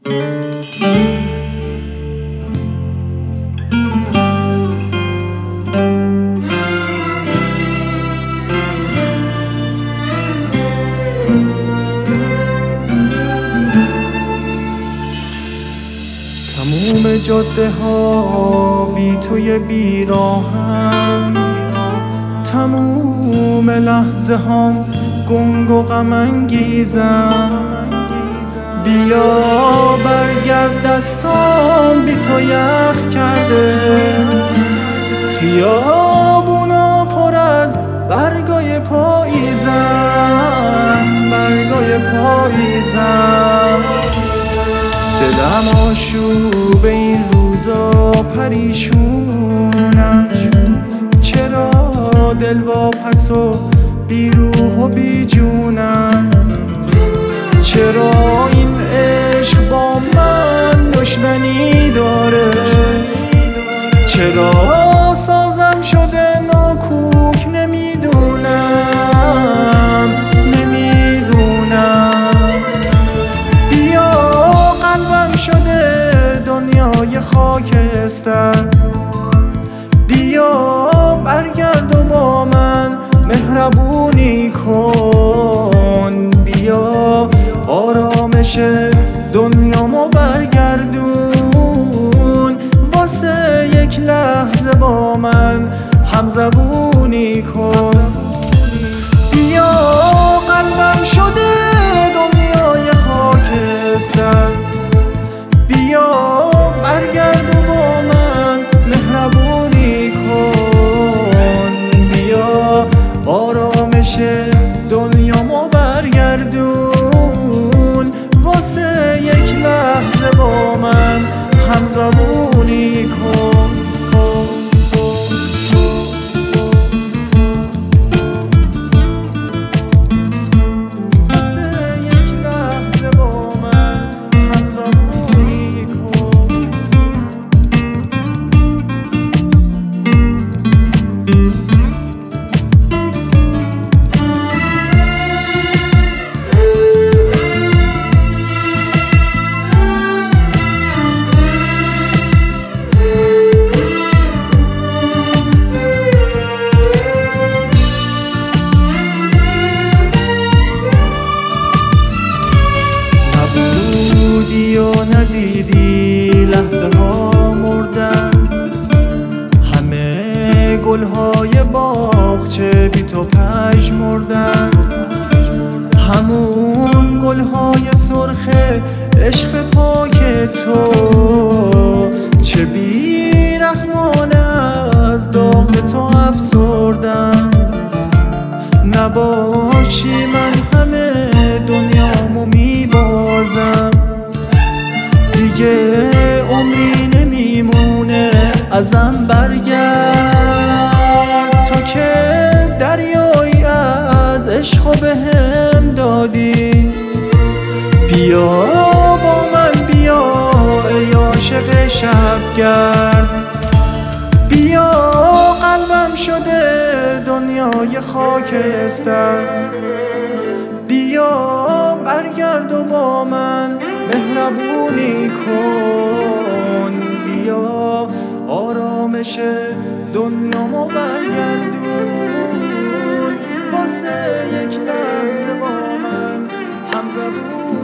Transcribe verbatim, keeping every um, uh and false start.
تموم جاده ها بی توی بیراهم، تموم لحظه ها گنگ و غم انگیزم. بیا برگرد دستام بی تو یخ کرده، خیابونا پر از برگای پاییزم، برگای پاییزم. دلم آشوب این روزا پریشونم، چرا دل واپس و بی روح و بی جونم؟ چرا این عشق با من دشمنی داره؟ چرا سازم شده ناکوک نمیدونم، نمیدونم. بیا قلبم شده دنیای خاکستر، بیا برگرد و با من مهربونی کن. بیا آرامش دنیامو برگردون، واسه یک لحظه با من همزبونی کن. بیا قلبم شده دنیای خاکستر، بیا برگرد و با من مهربونی کن. بیا آرامش دنیامو برگردون، واسه یک لحظه با من همزبونی کن. یا ندیدی لحظه ها مردن، همه گلهای باغچه بی تو پژمردن. همون گلهای سرخ عشق پاک تو چه بی رحمانه از داغ تو افسردن. نباشی من همه دنیامو میبازم، دیگه عمری نمیمونه ازم. برگرد تو که دریایی از عشق و بهم دادی. بیا با من بیا ای عاشق شبگرد، بیا قلبم شده دنیای خاکستر. بیا برگرد و با من مهربونی کن. بیا آرامش دنیامو برگردون، واسه یک لحظه با من همزبون